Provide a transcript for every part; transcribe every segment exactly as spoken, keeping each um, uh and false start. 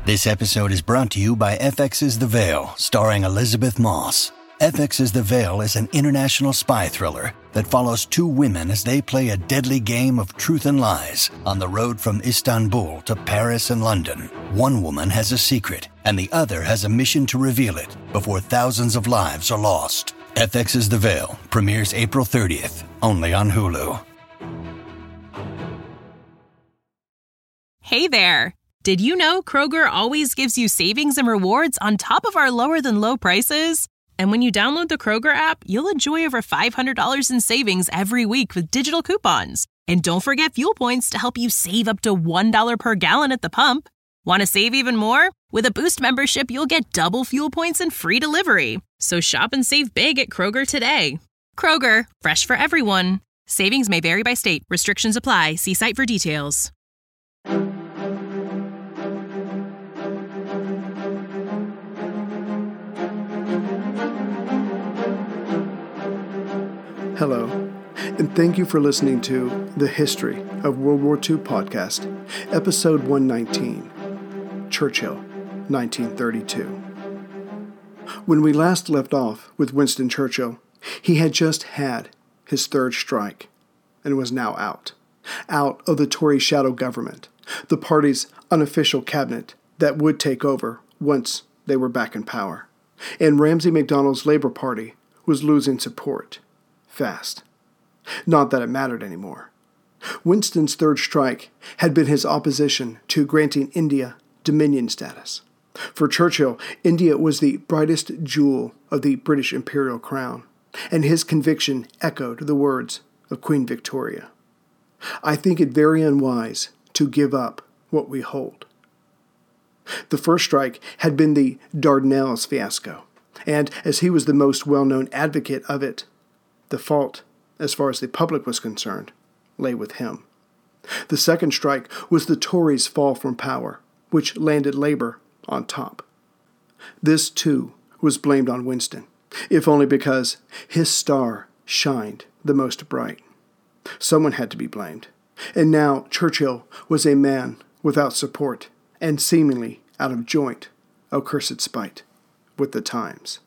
This episode is brought to you by F X's The Veil, starring Elizabeth Moss. F X's The Veil is an international spy thriller that follows two women as they play a deadly game of truth and lies on the road from Istanbul to Paris and London. One woman has a secret, and the other has a mission to reveal it before thousands of lives are lost. F X's The Veil premieres April thirtieth, only on Hulu. Hey there! Did you know Kroger always gives you savings and rewards on top of our lower-than-low prices? And when you download the Kroger app, you'll enjoy over five hundred dollars in savings every week with digital coupons. And don't forget fuel points to help you save up to one dollar per gallon at the pump. Want to save even more? With a Boost membership, you'll get double fuel points and free delivery. So shop and save big at Kroger today. Kroger, fresh for everyone. Savings may vary by state. Restrictions apply. See site for details. Hello, and thank you for listening to The History of World War Two podcast, episode one nineteen, Churchill, nineteen thirty-two. When we last left off with Winston Churchill, he had just had his third strike and was now out, out of the Tory shadow government, the party's unofficial cabinet that would take over once they were back in power. And Ramsay MacDonald's Labour Party was losing support. Fast. Not that it mattered anymore. Winston's third strike had been his opposition to granting India Dominion status. For Churchill, India was the brightest jewel of the British imperial crown, and his conviction echoed the words of Queen Victoria. I think it very unwise to give up what we hold. The first strike had been the Dardanelles fiasco, and as he was the most well-known advocate of it, the fault, as far as the public was concerned, lay with him. The second strike was the Tories' fall from power, which landed Labour on top. This, too, was blamed on Winston, if only because his star shined the most bright. Someone had to be blamed, and now Churchill was a man without support and seemingly out of joint, oh cursed spite, with the times.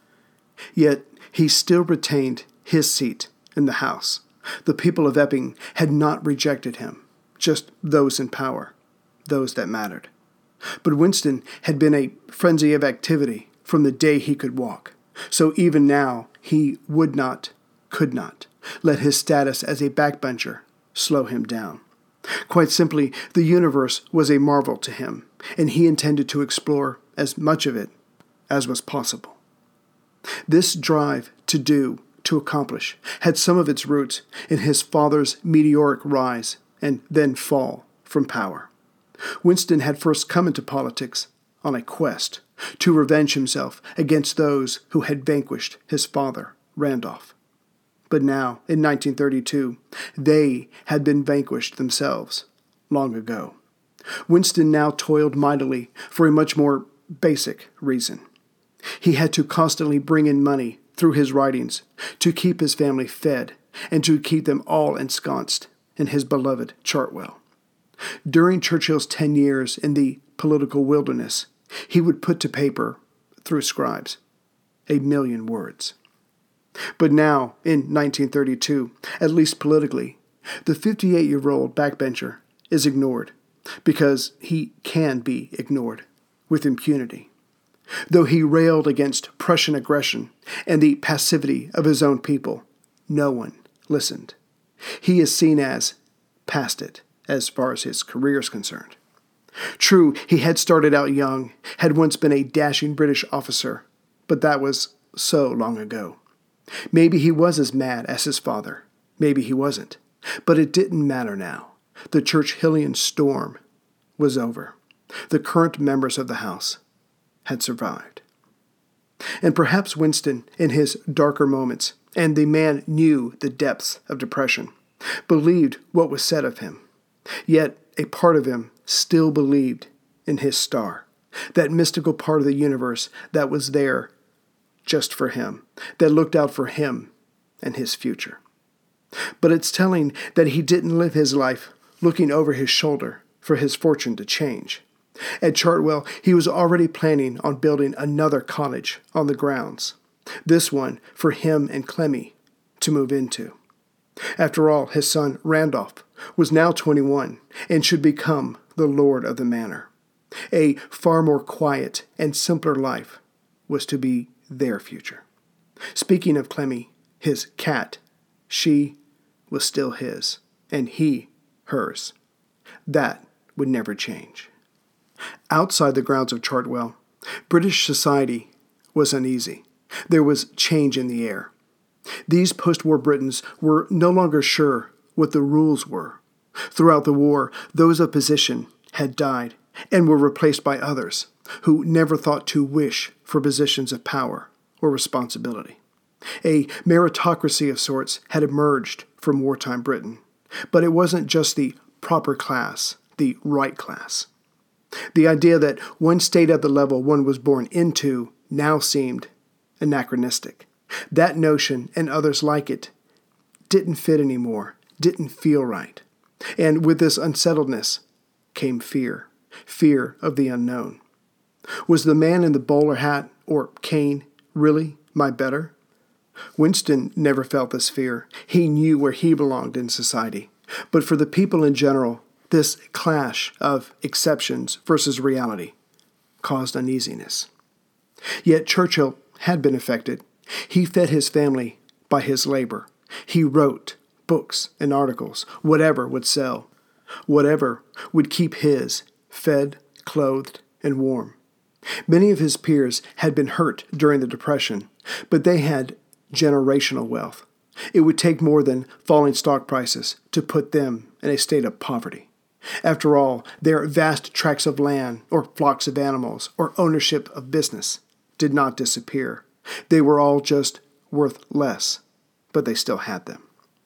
Yet he still retained his seat in the House. The people of Epping had not rejected him, just those in power, those that mattered. But Winston had been a frenzy of activity from the day he could walk, so even now he would not, could not, let his status as a backbencher slow him down. Quite simply, the universe was a marvel to him, and he intended to explore as much of it as was possible. This drive to do, to accomplish, had some of its roots in his father's meteoric rise and then fall from power. Winston had first come into politics on a quest to revenge himself against those who had vanquished his father, Randolph. But now, in nineteen thirty-two, they had been vanquished themselves long ago. Winston now toiled mightily for a much more basic reason. He had to constantly bring in money through his writings to keep his family fed and to keep them all ensconced in his beloved Chartwell. During Churchill's ten years in the political wilderness, he would put to paper, through scribes, a million words. But now, in nineteen thirty-two, at least politically, the fifty-eight-year-old backbencher is ignored because he can be ignored with impunity. Though he railed against Prussian aggression and the passivity of his own people, no one listened. He is seen as past it as far as his career is concerned. True, he had started out young, had once been a dashing British officer, but that was so long ago. Maybe he was as mad as his father. Maybe he wasn't. But it didn't matter now. The Churchillian storm was over. The current members of the House had survived. And perhaps Winston, in his darker moments, and the man knew the depths of depression, believed what was said of him. Yet a part of him still believed in his star, that mystical part of the universe that was there just for him, that looked out for him and his future. But it's telling that he didn't live his life looking over his shoulder for his fortune to change. At Chartwell, he was already planning on building another cottage on the grounds, this one for him and Clemmy to move into. After all, his son Randolph was now twenty-one and should become the lord of the manor. A far more quiet and simpler life was to be their future. Speaking of Clemmy, his cat, she was still his, and he hers. That would never change. Outside the grounds of Chartwell, British society was uneasy. There was change in the air. These post-war Britons were no longer sure what the rules were. Throughout the war, those of position had died and were replaced by others who never thought to wish for positions of power or responsibility. A meritocracy of sorts had emerged from wartime Britain, but it wasn't just the proper class, the right class. The idea that one stayed at the level one was born into now seemed anachronistic. That notion, and others like it, didn't fit anymore, didn't feel right. And with this unsettledness came fear, fear of the unknown. Was the man in the bowler hat, or cane, really my better? Winston never felt this fear. He knew where he belonged in society. But for the people in general, this clash of exceptions versus reality caused uneasiness. Yet Churchill had been affected. He fed his family by his labor. He wrote books and articles, whatever would sell, whatever would keep his fed, clothed, and warm. Many of his peers had been hurt during the Depression, but they had generational wealth. It would take more than falling stock prices to put them in a state of poverty. After all, their vast tracts of land, or flocks of animals, or ownership of business did not disappear. They were all just worth less, but they still had them.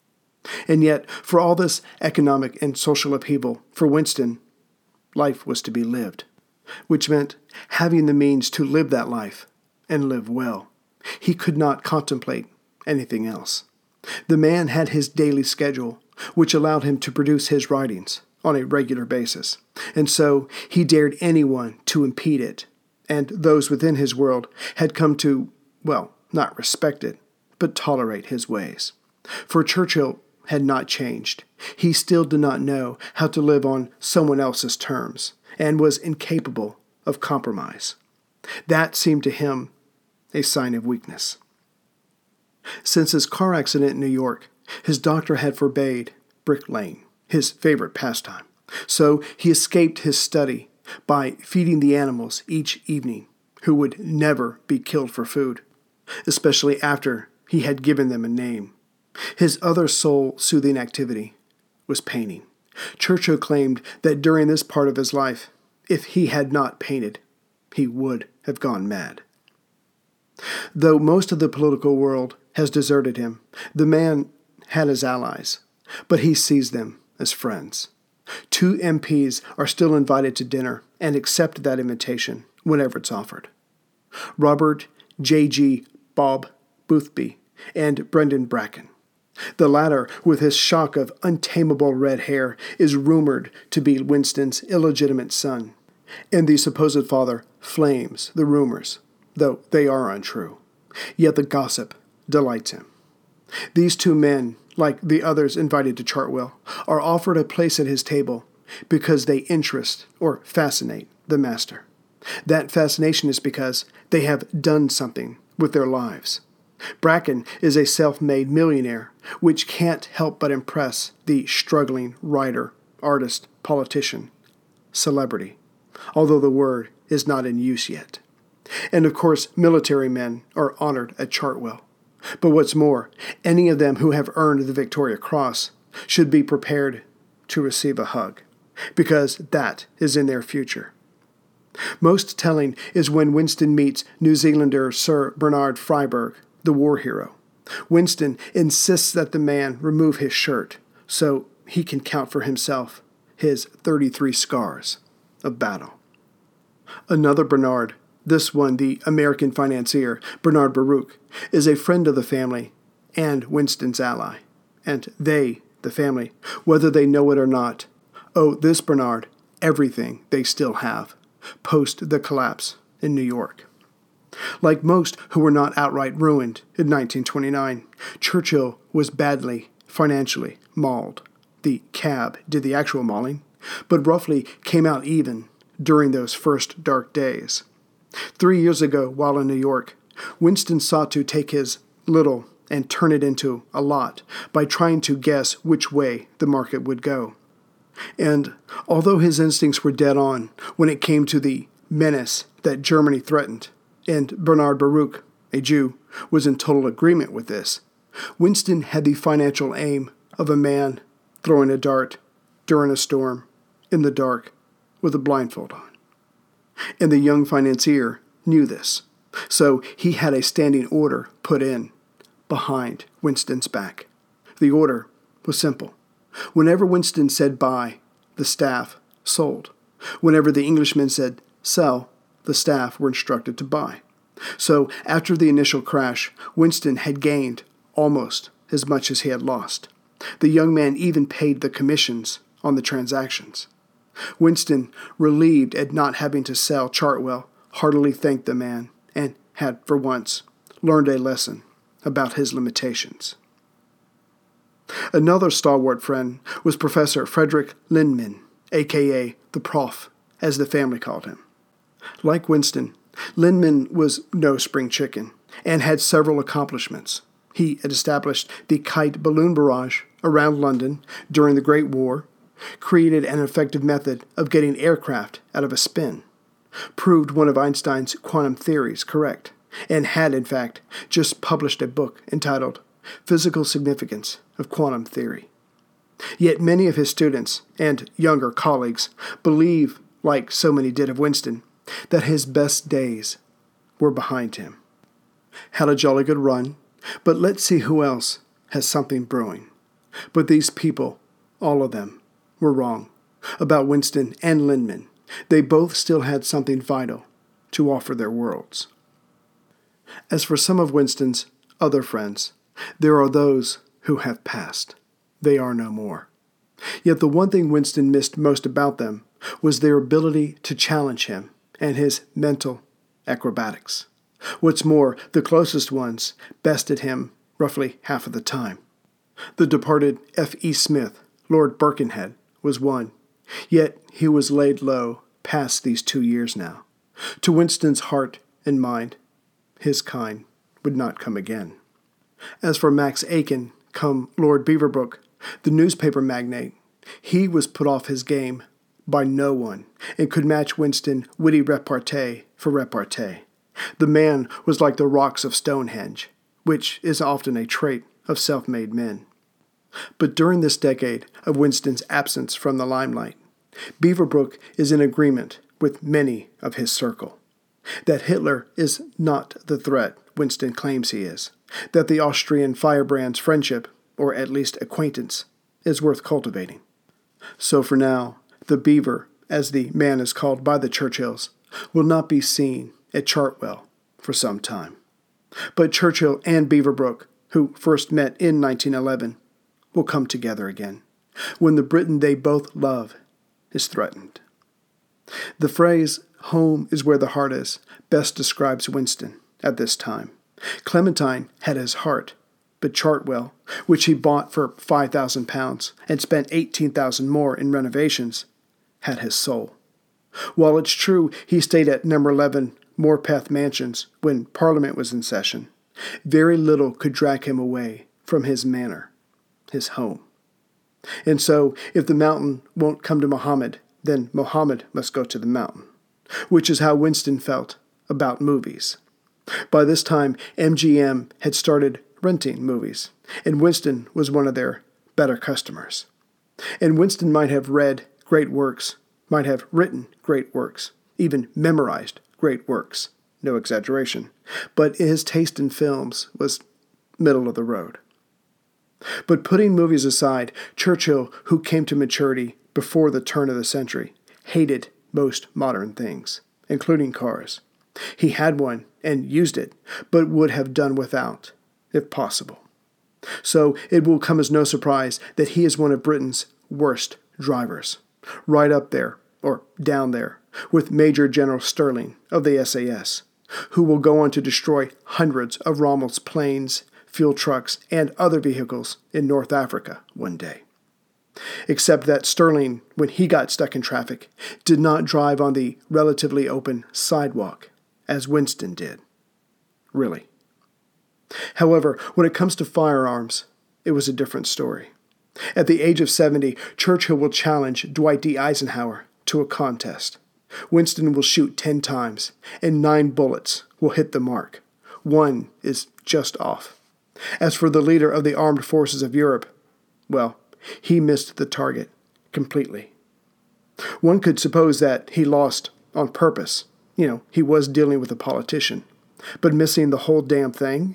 And yet, for all this economic and social upheaval, for Winston, life was to be lived, which meant having the means to live that life and live well. He could not contemplate anything else. The man had his daily schedule, which allowed him to produce his writings on a regular basis, and so he dared anyone to impede it, and those within his world had come to, well, not respect it, but tolerate his ways. For Churchill had not changed. He still did not know how to live on someone else's terms, and was incapable of compromise. That seemed to him a sign of weakness. Since his car accident in New York, his doctor had forbade bricklaying, his favorite pastime. So he escaped his study by feeding the animals each evening, who would never be killed for food, especially after he had given them a name. His other soul-soothing activity was painting. Churchill claimed that during this part of his life, if he had not painted, he would have gone mad. Though most of the political world has deserted him, the man had his allies, but he sees them as friends. Two M Ps are still invited to dinner and accept that invitation whenever it's offered. Robert J G Bob Boothby and Brendan Bracken. The latter, with his shock of untamable red hair, is rumored to be Winston's illegitimate son, and the supposed father flames the rumors, though they are untrue. Yet the gossip delights him. These two men, like the others invited to Chartwell, are offered a place at his table because they interest or fascinate the master. That fascination is because they have done something with their lives. Bracken is a self-made millionaire, which can't help but impress the struggling writer, artist, politician, celebrity, although the word is not in use yet. And of course, military men are honored at Chartwell. But what's more, any of them who have earned the Victoria Cross should be prepared to receive a hug, because that is in their future. Most telling is when Winston meets New Zealander Sir Bernard Freyberg, the war hero. Winston insists that the man remove his shirt so he can count for himself his thirty-three scars of battle. Another Bernard, this one the American financier, Bernard Baruch, is a friend of the family and Winston's ally, and they, the family, whether they know it or not, owe this Bernard everything they still have post the collapse in New York. Like most who were not outright ruined in nineteen twenty-nine, Churchill was badly financially mauled. The cab did the actual mauling, but roughly came out even during those first dark days. Three years ago, while in New York, Winston sought to take his little and turn it into a lot by trying to guess which way the market would go. And although his instincts were dead on when it came to the menace that Germany threatened, and Bernard Baruch, a Jew, was in total agreement with this, Winston had the financial aim of a man throwing a dart during a storm in the dark with a blindfold on. And the young financier knew this, so he had a standing order put in behind Winston's back. The order was simple. Whenever Winston said buy, the staff sold. Whenever the Englishman said sell, the staff were instructed to buy. So after the initial crash, Winston had gained almost as much as he had lost. The young man even paid the commissions on the transactions. Winston, relieved at not having to sell Chartwell, heartily thanked the man and had, for once, learned a lesson about his limitations. Another stalwart friend was Professor Frederick Lindman, a k a the Prof, as the family called him. Like Winston, Lindman was no spring chicken and had several accomplishments. He had established the kite balloon barrage around London during the Great War, created an effective method of getting aircraft out of a spin, proved one of Einstein's quantum theories correct, and had, in fact, just published a book entitled Physical Significance of Quantum Theory. Yet many of his students and younger colleagues believe, like so many did of Winston, that his best days were behind him. Had a jolly good run, but let's see who else has something brewing. But these people, all of them, were wrong about Winston and Lindman. They both still had something vital to offer their worlds. As for some of Winston's other friends, there are those who have passed. They are no more. Yet the one thing Winston missed most about them was their ability to challenge him and his mental acrobatics. What's more, the closest ones bested him roughly half of the time. The departed F E Smith, Lord Birkenhead, was one, yet he was laid low past these two years now. To Winston's heart and mind, his kind would not come again. As for Max Aiken, come Lord Beaverbrook, the newspaper magnate, he was put off his game by no one and could match Winston witty repartee for repartee. The man was like the rocks of Stonehenge, which is often a trait of self-made men. But during this decade of Winston's absence from the limelight, Beaverbrook is in agreement with many of his circle. That Hitler is not the threat Winston claims he is. That the Austrian firebrand's friendship, or at least acquaintance, is worth cultivating. So for now, the Beaver, as the man is called by the Churchills, will not be seen at Chartwell for some time. But Churchill and Beaverbrook, who first met in nineteen eleven, will come together again, when the Britain they both love is threatened. The phrase, home is where the heart is, best describes Winston at this time. Clementine had his heart, but Chartwell, which he bought for five thousand pounds and spent eighteen thousand more in renovations, had his soul. While it's true he stayed at number eleven Morpeth Mansions when Parliament was in session, very little could drag him away from his manor, his home. And so, if the mountain won't come to Muhammad, then Muhammad must go to the mountain, which is how Winston felt about movies. By this time, M G M had started renting movies, and Winston was one of their better customers. And Winston might have read great works, might have written great works, even memorized great works, no exaggeration, but his taste in films was middle of the road. But putting movies aside, Churchill, who came to maturity before the turn of the century, hated most modern things, including cars. He had one and used it, but would have done without, if possible. So it will come as no surprise that he is one of Britain's worst drivers, right up there or down there, with Major General Sterling of the S A S, who will go on to destroy hundreds of Rommel's planes, fuel trucks, and other vehicles in North Africa one day. Except that Sterling, when he got stuck in traffic, did not drive on the relatively open sidewalk, as Winston did. Really. However, when it comes to firearms, it was a different story. At the age of seventy, Churchill will challenge Dwight D. Eisenhower to a contest. Winston will shoot ten times, and nine bullets will hit the mark. One is just off. As for the leader of the armed forces of Europe, well, he missed the target completely. One could suppose that he lost on purpose. You know, he was dealing with a politician. But missing the whole damn thing?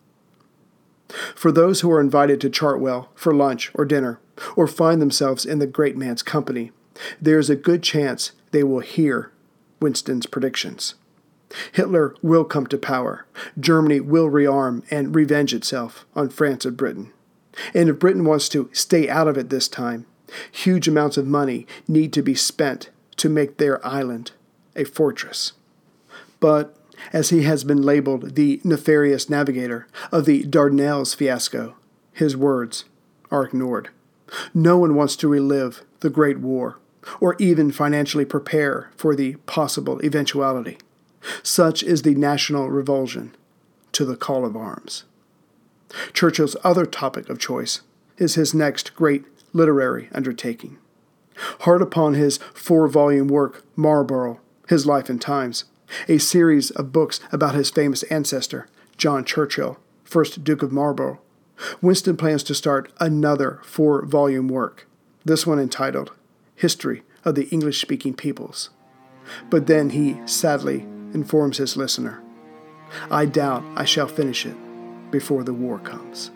For those who are invited to Chartwell for lunch or dinner, or find themselves in the great man's company, there is a good chance they will hear Winston's predictions. Hitler will come to power. Germany will rearm and revenge itself on France and Britain. And if Britain wants to stay out of it this time, huge amounts of money need to be spent to make their island a fortress. But as he has been labeled the nefarious navigator of the Dardanelles fiasco, his words are ignored. No one wants to relive the Great War, or even financially prepare for the possible eventuality. Such is the national revulsion to the call of arms. Churchill's other topic of choice is his next great literary undertaking. Hard upon his four-volume work, Marlborough, His Life and Times, a series of books about his famous ancestor, John Churchill, first Duke of Marlborough, Winston plans to start another four-volume work, this one entitled History of the English-Speaking Peoples. But then he sadly informs his listener, I doubt I shall finish it before the war comes.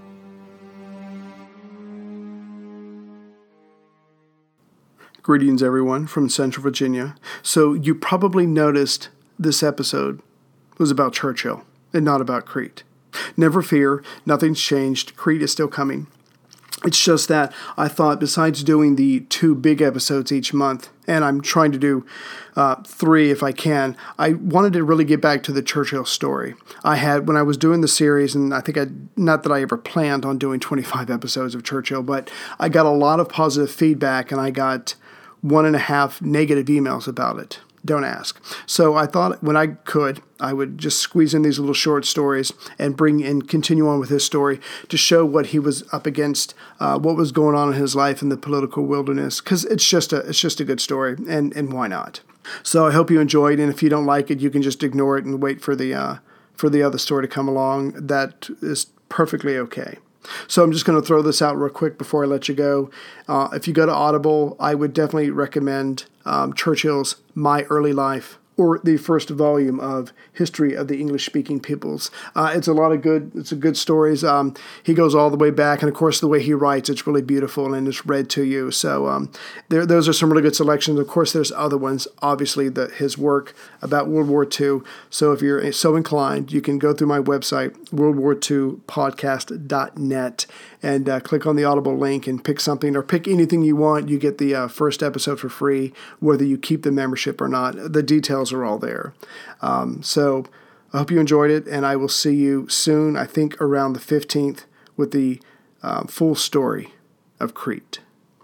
Greetings, everyone, from Central Virginia. So you probably noticed this episode was about Churchill and not about Crete. Never fear, nothing's changed. Crete is still coming. It's just that I thought, besides doing the two big episodes each month, and I'm trying to do uh, three if I can, I wanted to really get back to the Churchill story. I had, when I was doing the series, and I think I, not that I ever planned on doing twenty-five episodes of Churchill, but I got a lot of positive feedback, and I got one and a half negative emails about it. Don't ask. So I thought when I could, I would just squeeze in these little short stories and bring in, continue on with his story to show what he was up against, uh, what was going on in his life in the political wilderness. Because it's just a, it's just a good story, and and why not? So I hope you enjoyed, and if you don't like it, you can just ignore it and wait for the uh, for the other story to come along. That is perfectly okay. So I'm just going to throw this out real quick before I let you go. Uh, if you go to Audible, I would definitely recommend um, Churchill's My Early Life, or the first volume of History of the English-Speaking Peoples. Uh, it's a lot of good, it's a good stories. Um, he goes all the way back, and of course the way he writes, it's really beautiful and it's read to you. So um, there, those are some really good selections. Of course, there's other ones, obviously the, his work about World War Two. So if you're so inclined, you can go through my website, world war two podcast dot net, and uh, click on the Audible link and pick something, or pick anything you want. You get the uh, first episode for free, whether you keep the membership or not. The details are all there. Um, so I hope you enjoyed it, and I will see you soon, I think around the fifteenth, with the um, full story of Crete.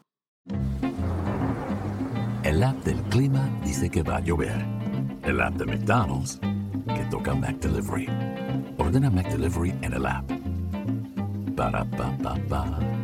El app del clima dice que va a llover. El app de McDonald's que toca McDelivery. Ordena McDelivery en el app. Ba-da-ba-ba-ba.